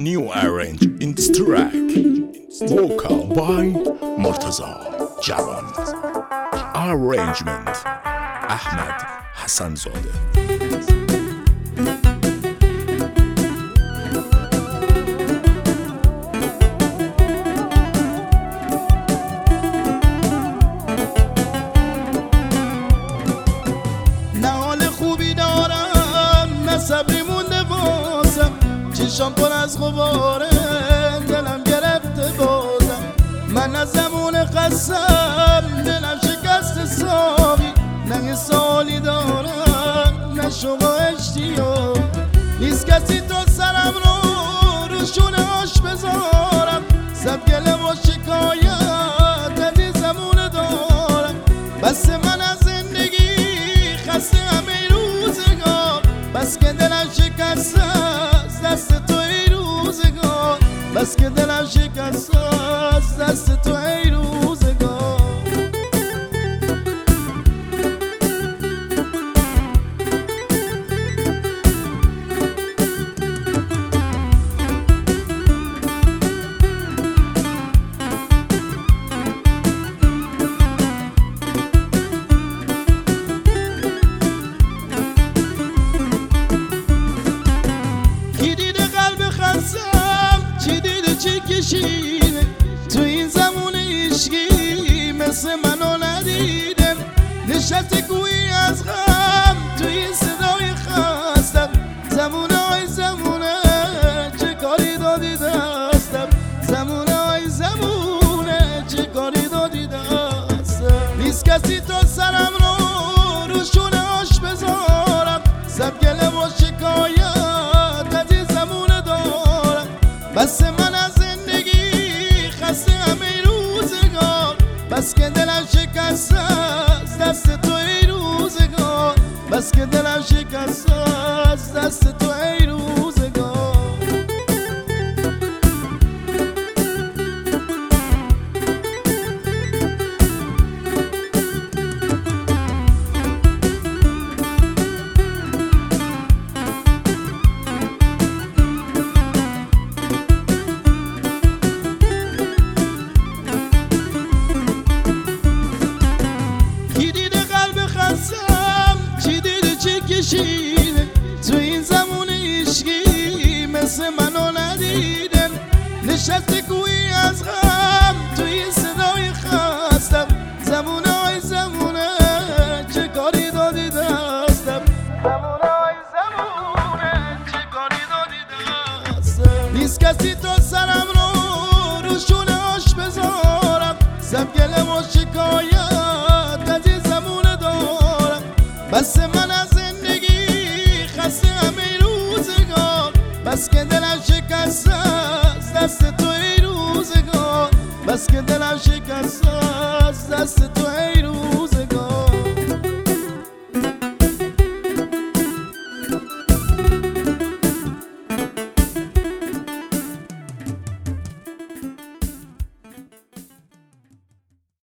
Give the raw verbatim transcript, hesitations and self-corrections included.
new arrange in this track. Vocal by Murtaza Jawan. Arrangement Ahmad Hassanzadeh. صبری مونده واسم چشام پر از غباره دلم گرفته بازم من از زمون قسم دلم شکست ساقی نه سالی دارم نه شما اشتیاق نیست کسی تا سرم رو روشونه آش بذارم سب گله و شکایت از زمون دارم بس من از زندگی خسته همه روزگار بس که دلم شکست از دست تو ای روزگار بس که دلم شکست از دست تو ای روزگار چی دیده چی کشیده تو این زمان عشقی مثل منو ندیدم نشسته گویی از غم تو این صدای خستم زمونه های زمونه چه کاری دادی دستم زمونه های زمونه چه کاری دادی دستم نیست کسی تا سرم رو روشونه آش بذارم سب گله و شکایت از این زمونه دارم بس من از زندگی خسته همه روزگار بس که دلم شکست از دست تو ای روزگار بس که دلم شکست از دست تو ای روزگار چی دیده چی کشیده تو این زمان عشقی مثل منو ندیدم نشسته گویی از غم تو این صدای خستم زمونه های زمونه چه کاری دادی دستم زمونه های زمونه چه کاری دادی دستم نیست کسی تا سرم رو روشونه آش بذارم سب گله و شکایت از این زمونه دارم بس من از زندگی خسته همه روزگار بس که دلم شکست از دست تو ای روزگار بس که دلم شکست از دست تو